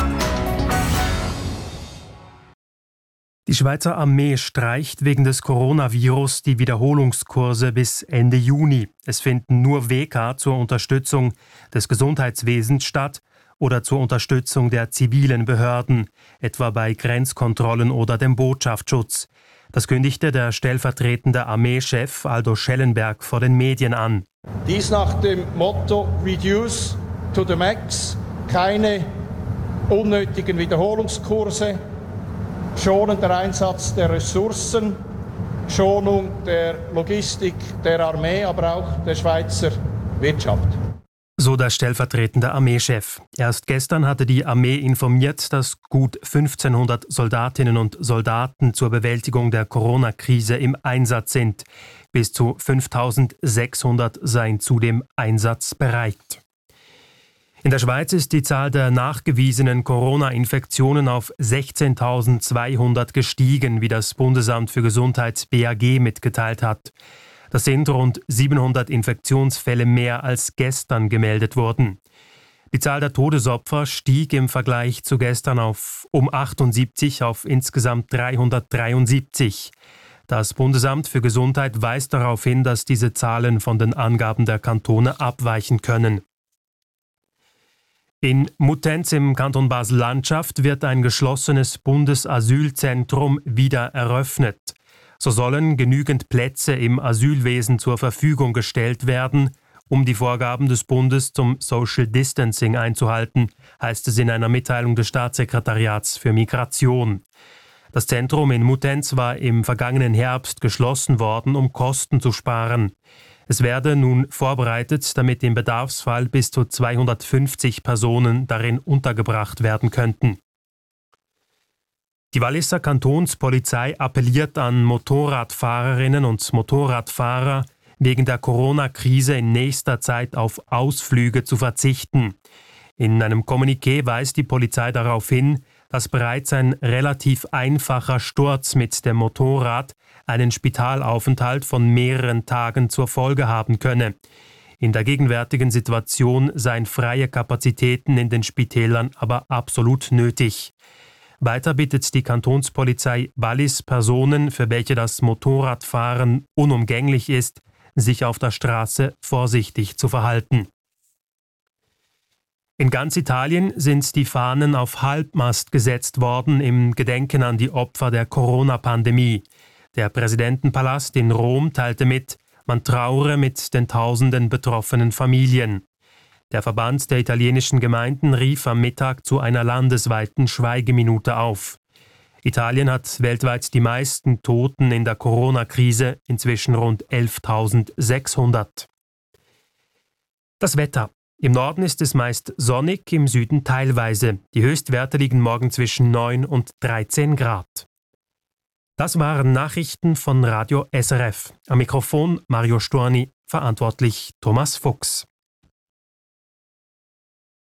Die Schweizer Armee streicht wegen des Coronavirus die Wiederholungskurse bis Ende Juni. Es finden nur WK zur Unterstützung des Gesundheitswesens statt oder zur Unterstützung der zivilen Behörden, etwa bei Grenzkontrollen oder dem Botschaftsschutz. Das kündigte der stellvertretende Armeechef Aldo Schellenberg vor den Medien an. Dies nach dem Motto Reduce to the Max, keine unnötigen Wiederholungskurse, schonender Einsatz der Ressourcen, Schonung der Logistik der Armee, aber auch der Schweizer Wirtschaft. So der stellvertretende Armeechef. Erst gestern hatte die Armee informiert, dass gut 1500 Soldatinnen und Soldaten zur Bewältigung der Corona-Krise im Einsatz sind. Bis zu 5600 seien zudem einsatzbereit. In der Schweiz ist die Zahl der nachgewiesenen Corona-Infektionen auf 16.200 gestiegen, wie das Bundesamt für Gesundheit BAG mitgeteilt hat. Das sind rund 700 Infektionsfälle mehr als gestern gemeldet wurden. Die Zahl der Todesopfer stieg im Vergleich zu gestern um 78 auf insgesamt 373. Das Bundesamt für Gesundheit weist darauf hin, dass diese Zahlen von den Angaben der Kantone abweichen können. In Muttenz im Kanton Basel-Landschaft wird ein geschlossenes Bundesasylzentrum wieder eröffnet. So sollen genügend Plätze im Asylwesen zur Verfügung gestellt werden, um die Vorgaben des Bundes zum Social Distancing einzuhalten, heißt es in einer Mitteilung des Staatssekretariats für Migration. Das Zentrum in Muttenz war im vergangenen Herbst geschlossen worden, um Kosten zu sparen. Es werde nun vorbereitet, damit im Bedarfsfall bis zu 250 Personen darin untergebracht werden könnten. Die Walliser Kantonspolizei appelliert an Motorradfahrerinnen und Motorradfahrer, wegen der Corona-Krise in nächster Zeit auf Ausflüge zu verzichten. In einem Kommuniqué weist die Polizei darauf hin, dass bereits ein relativ einfacher Sturz mit dem Motorrad einen Spitalaufenthalt von mehreren Tagen zur Folge haben könne. In der gegenwärtigen Situation seien freie Kapazitäten in den Spitälern aber absolut nötig. Weiter bittet die Kantonspolizei Wallis Personen, für welche das Motorradfahren unumgänglich ist, sich auf der Straße vorsichtig zu verhalten. In ganz Italien sind die Fahnen auf Halbmast gesetzt worden im Gedenken an die Opfer der Corona-Pandemie. Der Präsidentenpalast in Rom teilte mit, man trauere mit den tausenden betroffenen Familien. Der Verband der italienischen Gemeinden rief am Mittag zu einer landesweiten Schweigeminute auf. Italien hat weltweit die meisten Toten in der Corona-Krise, inzwischen rund 11.600. Das Wetter. Im Norden ist es meist sonnig, im Süden teilweise. Die Höchstwerte liegen morgen zwischen 9 und 13 Grad. Das waren Nachrichten von Radio SRF. Am Mikrofon Mario Storni, verantwortlich Thomas Fuchs.